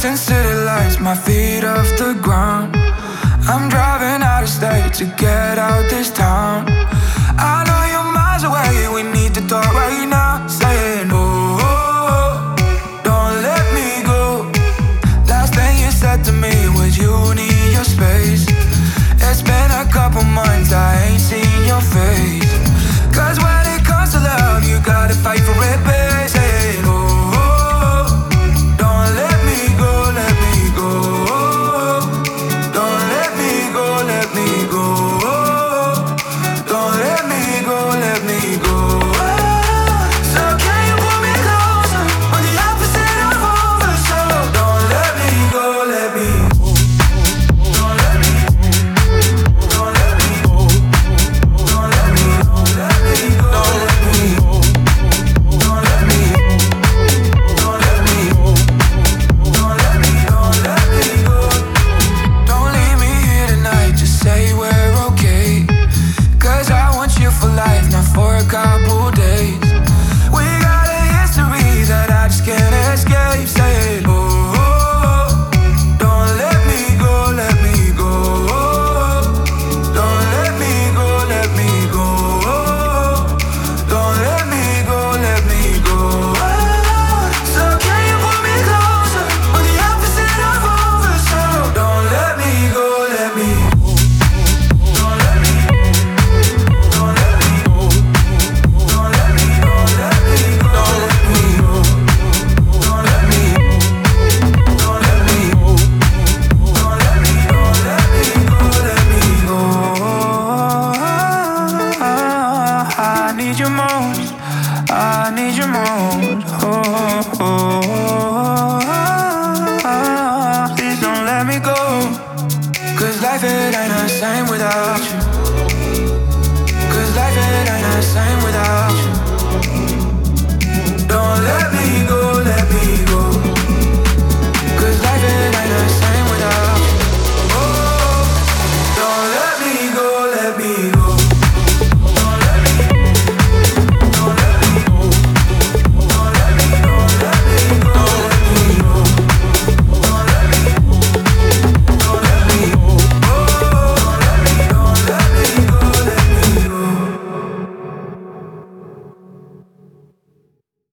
in city lights, my feet off the ground. I'm driving out of state to get out this town. I know you're miles away, we need to talk right now. Saying, oh, don't let me go. Last thing you said to me was you need your space. It's been a couple months, I ain't seen your face. Cause when it comes to love, you gotta fight for it, babe. Saying, oh, don't let me go, let me go. Don't let me go, let me go. Don't let me go, let me go. So can you pull me closer on the opposite of over? So don't let me go, let me go. Don't let me go. Don't let me go. Don't let me go. Let me go. Don't let me go. Don't let me go. Don't let me go. Don't let me. Don't let me go. Don't leave me here tonight, just say we're okay. Cause I want you for life, not for a couple days. We got a history that I just can't escape. Say it, oh, don't let me go, let me go. Don't let me go, let me go. Don't let me go, let me go. So can you pull me closer on the opposite of over? So don't let me go, let me go. Don't let me go. Don't let me go. Don't let me. Don't let me go. Don't let me go. Don't let me go. Don't let me go. Don't let me. Don't let me go. Let me go. I need you most. I need you most. Please don't let me go. Cause life it ain't the same without you. Cause life it ain't the same without